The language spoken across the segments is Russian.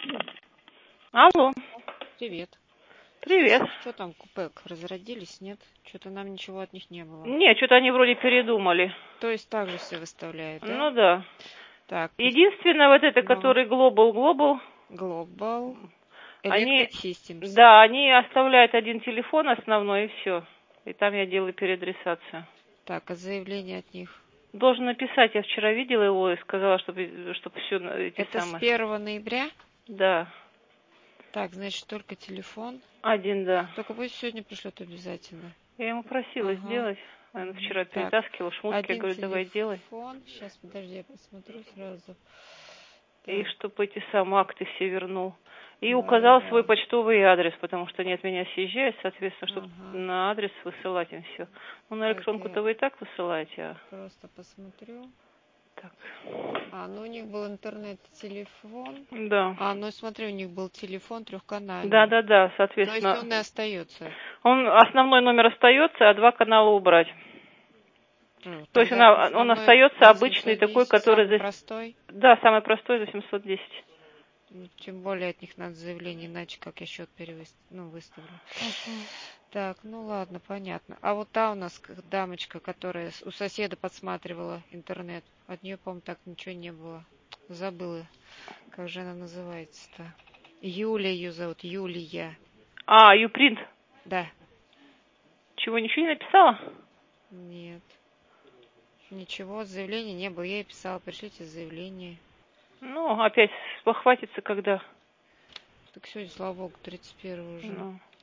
Алло, Привет. привет. Что там, купек, разродились, нет? Что-то нам ничего от них не было. Не, что-то они вроде передумали. То есть так же все выставляют, да? Ну да. Так, Единственное, вот это, ну. который Global, Global они, Electric Systems. да, они оставляют один телефон основной и все. И там я делаю переадресацию. Так, а заявление от них? Должен написать, я вчера видела его и сказала, чтобы все эти Это самые. с 1 ноября? Да. Так, значит, только телефон. Один, да. Только пусть сегодня пришлет обязательно. Я ему просила сделать. Он вчера перетаскивал шмотки, я один говорю, давай делай. телефон. Сейчас, подожди, я посмотрю сразу. И Так. чтобы эти самые акты все вернул. И Да, указал да. свой почтовый адрес, потому что они от меня съезжают, соответственно, чтобы Ага. на адрес высылать им все. Ну, на электронку-то вы и так высылаете, а... Просто посмотрю. Так. Ну у них был интернет-телефон. Да. Ну смотри, у них был телефон трехканальный. Да, соответственно. То есть он и остается. Он, основной номер остается, а 2 канала убрать. То есть он остается обычный такой, который... Самый простой? Да, самый простой за 710. Тем более от них надо заявление, иначе как я счет выставлю. Так, ну ладно, понятно. А вот та у нас дамочка, которая у соседа подсматривала интернет, от нее, по-моему, так ничего не было. Забыла, как же она называется-то. Юлия ее зовут, Юлия. Юпринт? Да. Чего, ничего не написала? Нет. Ничего, заявления не было. Я ей писала, пришлите заявление. Ну, опять похватится, когда... Так сегодня, слава богу, 31 уже.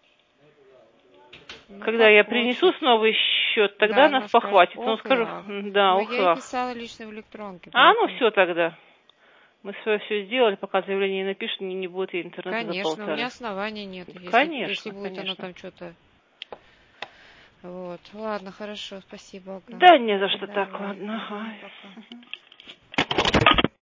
Когда я принесу снова счет, тогда нас похватит. Ну, скажу, да, я ей писала лично в электронке. Ну все тогда. Мы все сделали, пока заявление не напишет, не будет ей интернета за полторы. Конечно, у меня оснований нет. Если будет оно там что-то... Вот, ладно, хорошо, спасибо. Да, не за что. Так, ладно. Пока.